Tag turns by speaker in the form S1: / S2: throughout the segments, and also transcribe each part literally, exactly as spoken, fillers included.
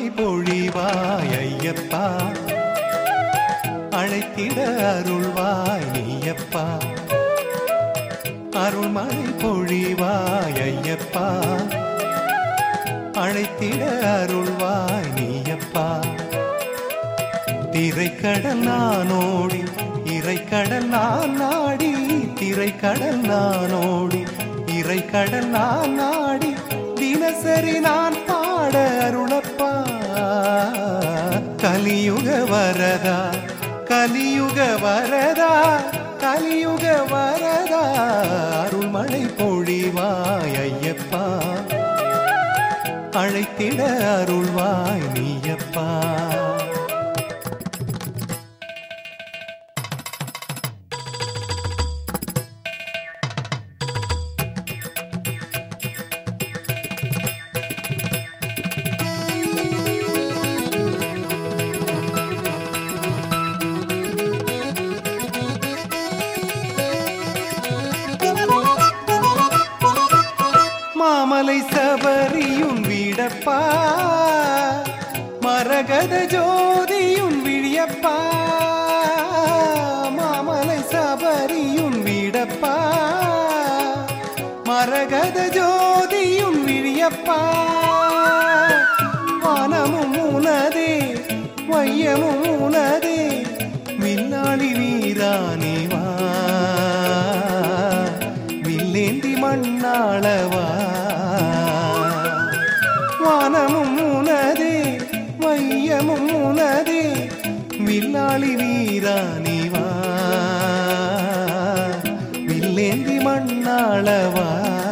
S1: பொழிவாய் ஐயப்பா, அழைத்திட அருள்வாய் நீயப்பா. அருள்மழை பொழிவாய் ஐயப்பா, அழைத்திட அருள்வாய் நீயப்பா. திரைக்கடல் நானோடி இறைக்கடல் நான் நாடி, திரைக்கடல் நானோடி இறைக்கடல் நான் நாடி, தினசரி நான் பாட அருளப்பா. கலியுக வரதா கலியுக வரதா கலியுக வரதா, அருள்மழை பொழிவாய் ஐயப்பா, அழைத்திட அருள்வாய் நீயப்பா. மாமலை சபரியும் வீடப்பா, மரகத ஜோதியும் விழியப்பா. மாமலை சபரியும் வீடப்பா, மரகத ஜோதியும் விழியப்பா. வானமும் உனதே வையமும் உனதே, வில்லாளி வீரானே வா, வில்லேந்தி மண்ணாளவா. வானமும் உனதே வையமும் உனதே, வில்லாளி வீரானி வா, வில்லேந்தி மண்ணாளவா.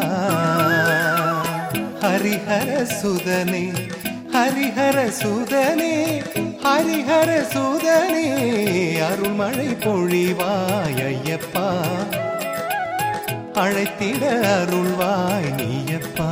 S1: ஹரிஹர சுதனே ஹரிஹர சுதனே ஹரிஹர சுதனே, அருள்மழை பொழிவாய் ஐயப்பா, அழைத்திட அருள்வாய் நீயப்பா.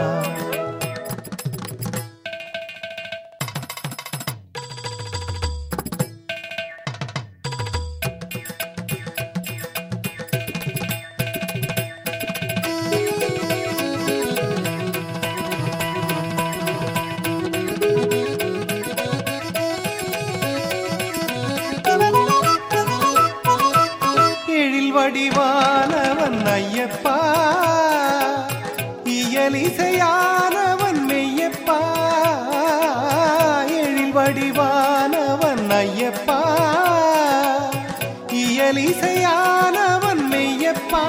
S1: எழில் வடிவானவன் ஐயப்பா, இயலிசையானவன் மெய்யப்பா. எழில் வடிவானவன் ஐயப்பா, இயலிசையானவன் மெய்யப்பா.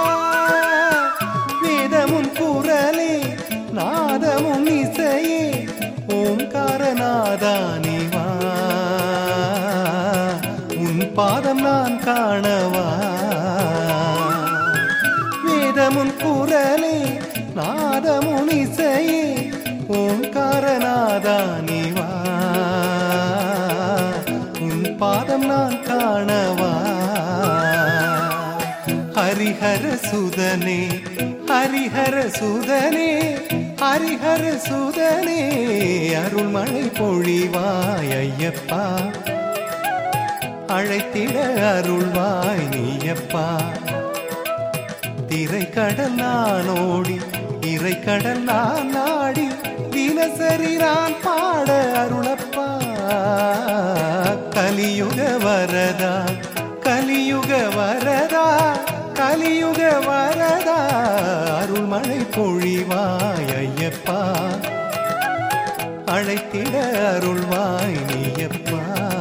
S1: வேதமும் குரலே நாதமும் இசையே, ஓம்காரநாதானி வா, உன் பாதம் நான் காணவா. வேதமும் குரலே நாதமும் இசையே, ஓம்காரநாதானி வா, உன் பாதம் நான் காணவா. ஹரிஹர சுதனே ஹரிஹர சுதனே ஹரிஹர சுதனே, அருள்மழை பொழிவாய் ஐயப்பா, அழைத்திட அருள்வாய் நீயப்பா. திரைக்கடல் நானோடி இறைக்கடல் நான் நாடி, தினசரி நான் பாட அருளப்பா. கலியுக வரதா கலியுக வரதா கலியுக வரதா, அருள்மழை பொழிவாய் ஐயப்பா, அழைத்திட அருள்வாய் நீயப்பா.